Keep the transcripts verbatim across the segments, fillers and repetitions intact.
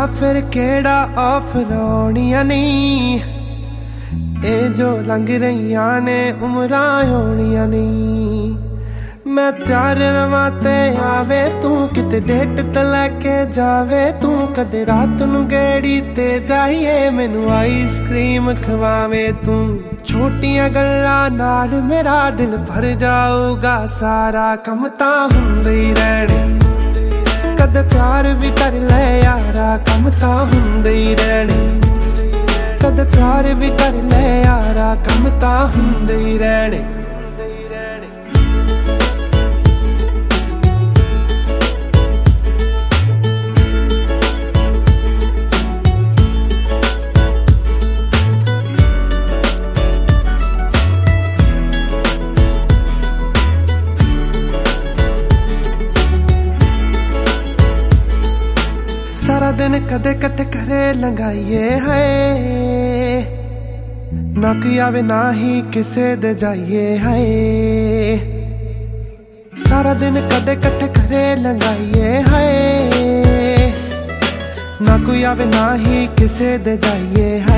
फिर केड़ा ऑफर आउणियां नहीं, ए जो लंघ रहियां ने उमरां आउणियां नहीं। मैं त्यार रवां ते आवे तू, किते डेट ते लैके जावे तू। कदे रात नू गेड़ी ते जाइए, मैनू आइसक्रीम खवावे तू। छोटियां गल्लां नाल मेरा दिल भर जाऊगा, सारा कम तां हुंदे ही रहणे। कदे प्यार भी कर ले यारा, कम तां हुंदे ही रहणे। कदे प्यार भी कर ले यारा, कम तां हुंदे ही रहणे। सारा दिन कदे कट करे लंघाइए है, ना कोई आवे ना ही किसे दे जाइए है। सारा दिन कदे कट करे लंघाइए है, ना कोई आवे ना ही किसे दे जाइए है।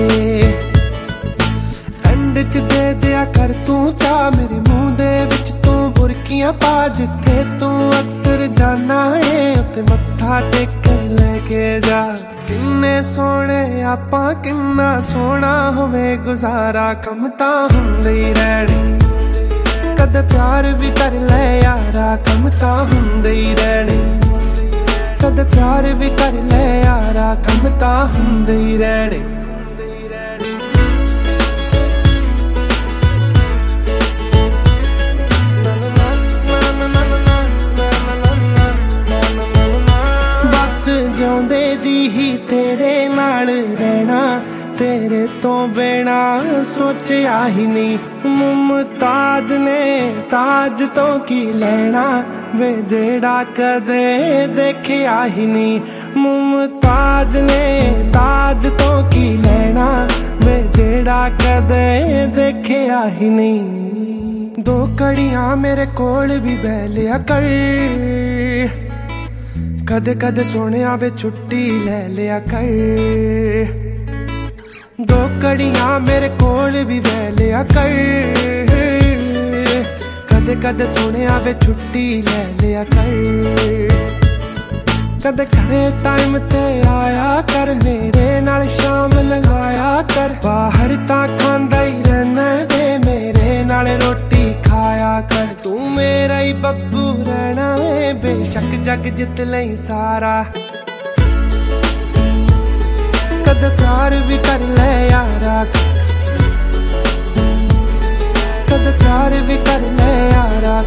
एंड च दे दिया कर तू चा मेरे मुंह दे विच तू बुरकियां पा, जिथे तू अक्सर जाना है उत्ते मत्था टेक लेके जा। किन्ने सोने आपां किन्ना सोना होवे गुजारा, कम तां हुंदे ही रहणे। कदे प्यार भी कर ले यारा, कम तां हुंदे ही रहणे। कदे प्यार भी कर ले यारा, कम तां हुंदे ही रहणे। जिउंदे जी ही तेरे नाल रहना, तेरे तो बिना सोचिया ही नहीं। मुमताज ने ताज तो की लेना, वे जेड़ा कदे देखिया ही नहीं। मुमताज ने ताज तो की लेना, वे जेड़ा कदे देखिया ही नहीं। दो कड़ियां मेरे कोल भी बह लिया कर, कदे कदे सोने आवे छुट्टी ले लिया कर। दो कड़ियां मेरे कोल भी बह लिया कर, कदे कदे सोने आवे छुट्टी ले लिया कर। कदे घरे टाइम ते आया कर, मेरे नाल शाम लगाया कर। बाहर तां खांदा ही रहना दे, मेरे नाल रोटी खाया कर। तू मेरा ही बब्बू रहना है, बेशक जग जित लई सारा। कदे प्यार भी कर ले यारा, कदे प्यार भी कर ले यारा,